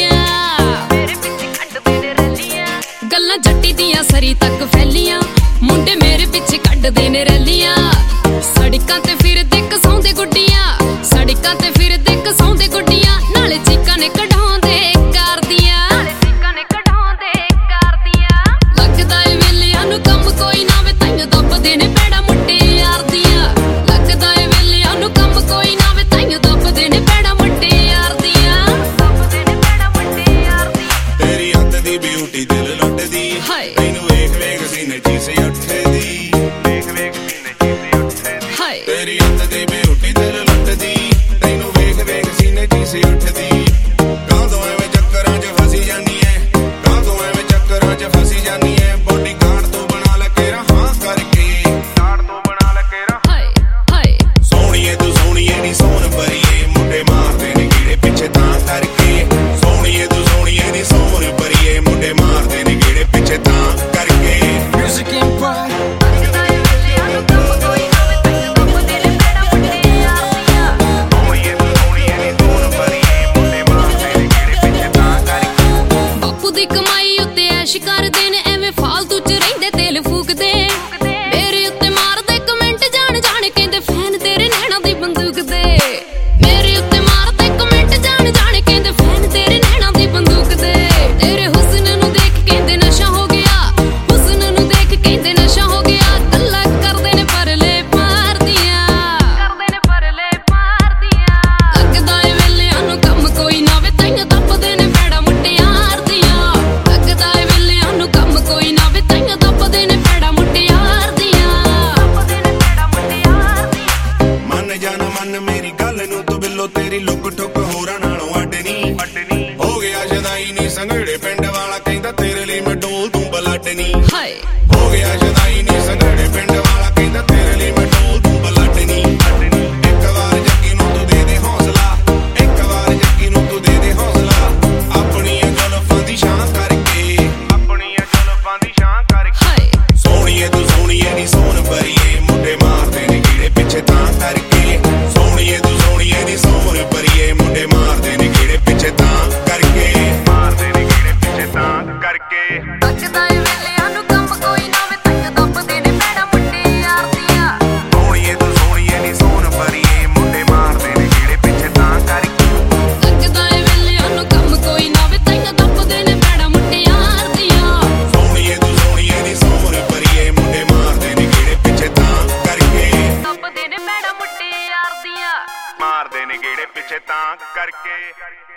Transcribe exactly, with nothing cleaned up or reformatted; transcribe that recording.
मेरे पिछे कड्डदे ने रैलियां गल्लां जट्टी दियां सरी तक फैलियां मुंडे मेरे पिछे कड्डदे ने रैलियां सड़कां ते फिरदे कसौंदे गुड्डियां सड़कां ते फिरदे कसौंदे गुड्डियां नाले चीकां ने कढाउंदे कार दियां नाले चीकां ने कढाउंदे कार दियां लगदा ए वेलियां नूं कम कोई ना वे ताईं दबदे ने पैड़ा मुंडे यार दियां लगदा ए वेलियां नूं कम कोई ना वे ताईं दबदे ने पैड़ा मुंडे यार दियां दबदे ने पैड़ा मुंडे यार दियां तेरी हद दी ब्यूटी दिल लुटदी तैनू वेख वेख सीने च से उठदी वेख वेख सीने च से उठदी तेरी हद दी ब्यूटी दिल लुटदी तैनू वेख वेख सीने च से उठदी कादों एवें चक्करां च फसी जानी ऐ कादों एवें चक्करां च फसी जानी ऐ बॉडी गार्ड तू बना ले केरा हां करके गार्ड तू बना ले केरा हाय हाय सोहणीए तू सोहणीए नी सोहण भरीए मुंडे मारदे ने कीड़े पिछे तां करके सोहणीए तू सोहणीए नी सोहण भरीए मुंडे मारदे ने कीड़े पिछे तां करके म्यूजिक एम्पायर करदे ने एवें फालतू च रहिंदे तेल फूकदे मेरे उत्ते मारदे कमेंट जान जान कहंदे फैन तेरे नैना दी बंदूक दे मेरे उत्ते मारदे कमेंट जान जान कहंदे फैन तेरे नैना दी बंदूक दे तेरे हुस्न नूं देख कहंदे नशा हो गया हुस्न नूं देख कहंदे नशा हो गया गल्लां करदे ने परले पार दियां करदे ने परले पार दियां लगदा ए वेलियां नूं कम कोई ना वे ताईं दबदे ने पैड़ा मुटियार दियां लगदा ए कम कोई ना वे ताईं दबदे ने पैड़ा मुटियार दियां दबदे ने पैड़ा मुटियार दियां मन जाना मन मेरी गल नूं तू बिल्लो तेरी लुक ठुक होरां नालों अड्ड नी हो गया जदाई नी संघेड़े पिंड वाला कहंदा तेरे ਲਈ मैं डोल दूं बलड नी हाय हो गया जदाई नी संघेड़े पिंड वाला कहंदा तेरे ਲਈ मैं डोल दूं बलड नी एक वार जੱਗੀ ਨੂੰ तू दे दे हौसला एक वार जੱਗੀ ਨੂੰ तू दे दे हौसला अपनी जुल्फां दी शान करके अपनी जुल्फां दी शान करके सोहणीए तू सोहणीए नी सोहण भरीए मुंडे मारदे ने कीड़े पिछे तां करके सोहणीए तू सोहणीए नी सोहण भरीए मुंडे मारदे ने कीड़े पिछे तां करके मारदे ने कीड़े पिछे तां करके लगदा ए वेलियां नूं कम कोई ना वे ताईं दबदे ने पैड़ा मुंडे यार दियां सोहणीए तू सोहणीए नी सोहण भरीए मुंडे मारदे ने कीड़े पिछे तां करके लगदा ए वेलियां नूं कम कोई ना वे ताईं दबदे ने पैड़ा मुंडे यार दियां सोहणीए तू सोहणीए नी सोहण भरीए मुंडे मारदे ने कीड़े पिछे तां करके दबदे ने पैड़ा मुंडे यार दियां मारदे ने कीड़े पिछे तां करके